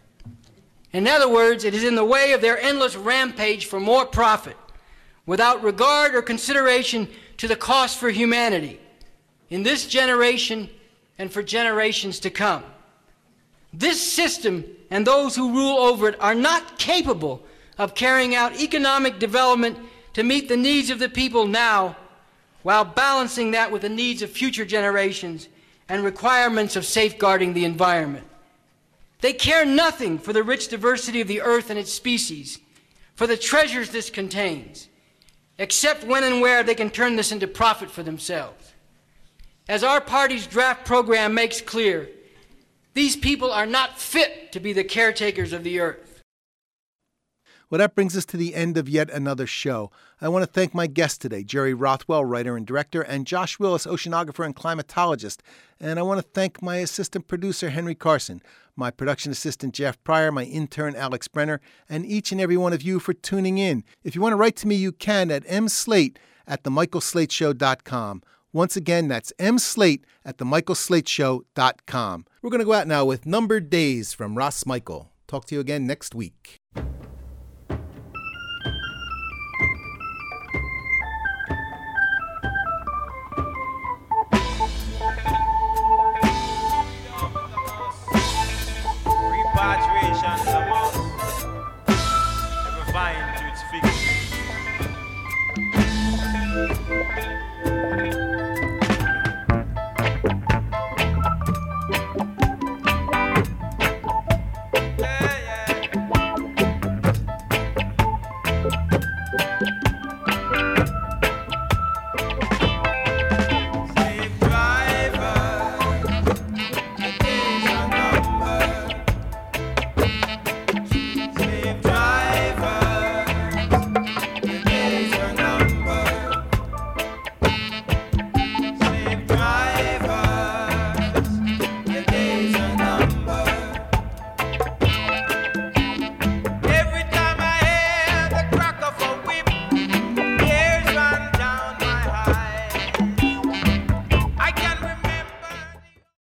In other words, it is in the way of their endless rampage for more profit, without regard or consideration to the cost for humanity, in this generation and for generations to come. This system and those who rule over it are not capable of carrying out economic development to meet the needs of the people now, while balancing that with the needs of future generations and requirements of safeguarding the environment. They care nothing for the rich diversity of the earth and its species, for the treasures this contains, except when and where they can turn this into profit for themselves. As our party's draft program makes clear, these people are not fit to be the caretakers of the earth. Well, that brings us to the end of yet another show. I want to thank my guest today, Jerry Rothwell, writer and director, and Josh Willis, oceanographer and climatologist. And I want to thank my assistant producer, Henry Carson, my production assistant, Jeff Pryor, my intern, Alex Brenner, and each and every one of you for tuning in. If you want to write to me, you can at mslate at the michael slate show dot com. Once again, that's mslate at the michael slate show dot com. We're going to go out now with Numbered Days from Ross Michael. Talk to you again next week. Repatriation is a must. Every vine to its fig.